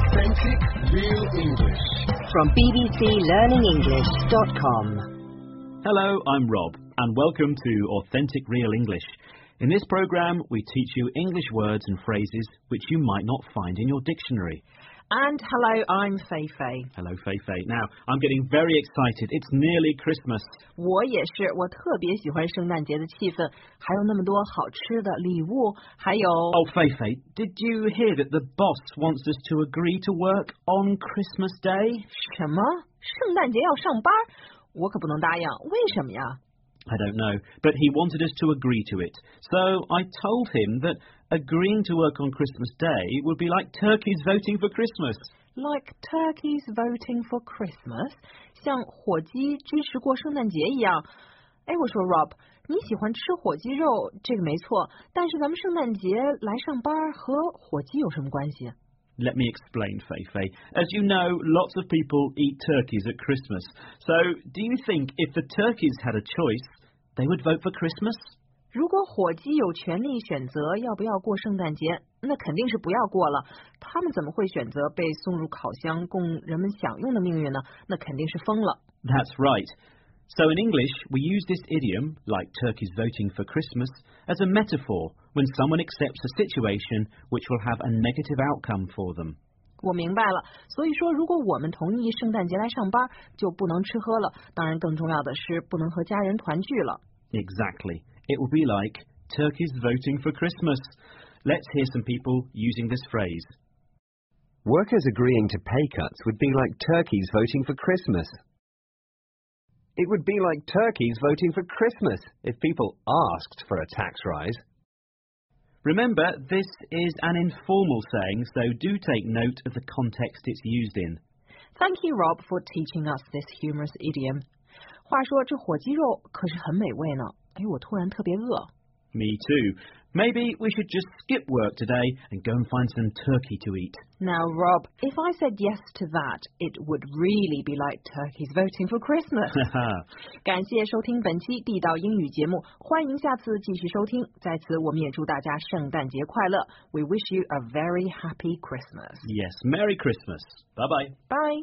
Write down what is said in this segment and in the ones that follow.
Authentic Real English. From bbclearningenglish.com. Hello, I'm Rob, and welcome to Authentic Real English. In this program, we teach you English words and phrases which you might not find in your dictionary. And hello, I'm Fei Fei. Hello, Fei Fei. Now, I'm getting very excited. It's nearly Christmas. 我也是，我特别喜欢圣诞节的气氛，还有那么多好吃的礼物，还有。 Oh, Fei Fei, did you hear that the boss wants us to agree to work on Christmas Day? 什么？圣诞节要上班？我可不能答应，为什么呀？ I don't know, but he wanted us to agree to it. So I told him that agreeing to work on Christmas Day would be like turkeys voting for Christmas. Like turkeys voting for Christmas， 像火鸡支持过圣诞节一样。哎，我说 Rob， 你喜欢吃火鸡肉，这个没错，但是咱们圣诞节来上班和火鸡有什么关系？ Let me explain, Fei Fei. As you know, lots of people eat turkeys at Christmas. So, do you think if the turkeys had a choice, they would vote for Christmas? 如果火鸡有权利选择要不要过圣诞节，那肯定是不要过了。他们怎么会选择被送入烤箱供人们享用的命运呢？那肯定是疯了。 That's right. So in English, we use this idiom, like turkeys voting for Christmas, as a metaphor when someone accepts a situation which will have a negative outcome for them. 我明白了，所以说如果我们同意圣诞节来上班，就不能吃喝了，当然更重要的是不能和家人团聚了。 Exactly. It will be like turkeys voting for Christmas. Let's hear some people using this phrase. Workers agreeing to pay cuts would be like turkeys voting for Christmas. It would be like turkeys voting for Christmas if people asked for a tax rise. Remember, this is an informal saying, so do take note of the context it's used in. Thank you, Rob, for teaching us this humorous idiom. 话说这火鸡肉可是很美味呢。哎，我突然特别饿。 Me too. Maybe we should just skip work today and go and find some turkey to eat. Now, Rob, if I said yes to that, it would really be like turkeys voting for Christmas. 感谢收听本期地道英语节目，欢迎下次继续收听。在此，我们也祝大家圣诞节快乐。We wish you a very happy Christmas. Yes, Merry Christmas. Bye-bye. Bye.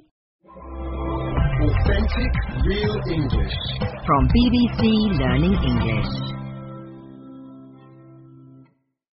Authentic Real English. From BBC Learning English.